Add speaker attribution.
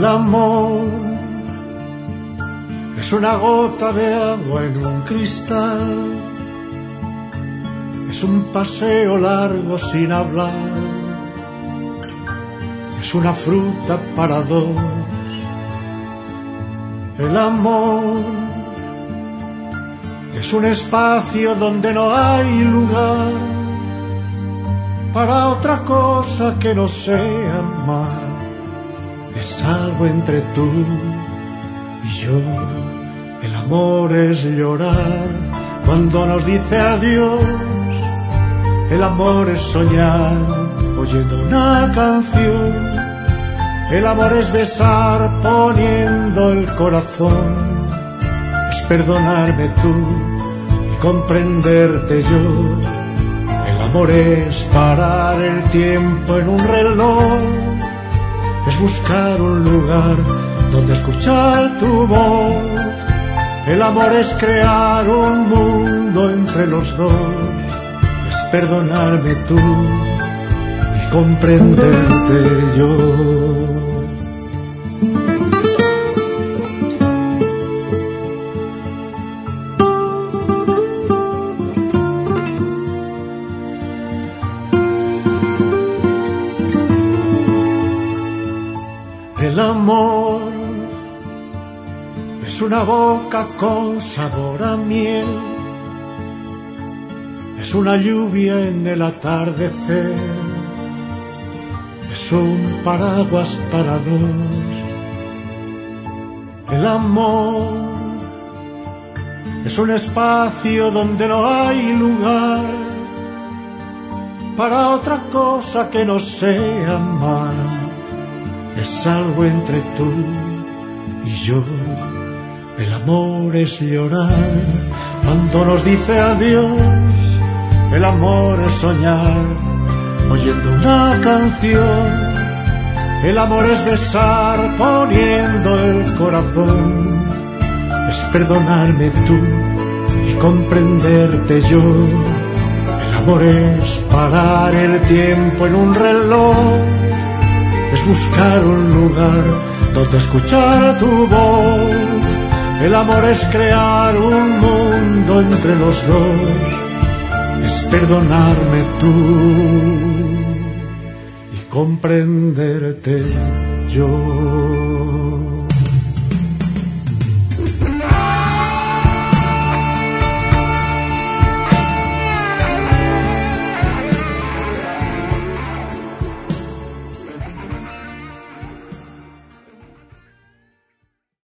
Speaker 1: El amor es una gota de agua en un cristal, es un paseo largo sin hablar, es una fruta para dos. El amor es un espacio donde no hay lugar para otra cosa que no sea amar. Es algo entre tú y yo. El amor es llorar cuando nos dice adiós. El amor es soñar oyendo una canción. El amor es besar poniendo el corazón. Es perdonarme tú y comprenderte yo. El amor es parar el tiempo en un reloj. Es buscar un lugar donde escuchar tu voz. El amor es crear un mundo entre los dos. Es perdonarme tú y comprenderte yo. El amor es una boca con sabor a miel, es una lluvia en el atardecer, es un paraguas para dos. El amor es un espacio donde no hay lugar para otra cosa que no sea amar. Es algo entre tú y yo. El amor es llorar cuando nos dice adiós. El amor es soñar oyendo una canción. El amor es besar poniendo el corazón. Es perdonarme tú y comprenderte yo. El amor es parar el tiempo en un reloj. Es buscar un lugar donde escuchar tu voz. El amor es crear un mundo entre los dos. Es perdonarme tú y comprenderte yo.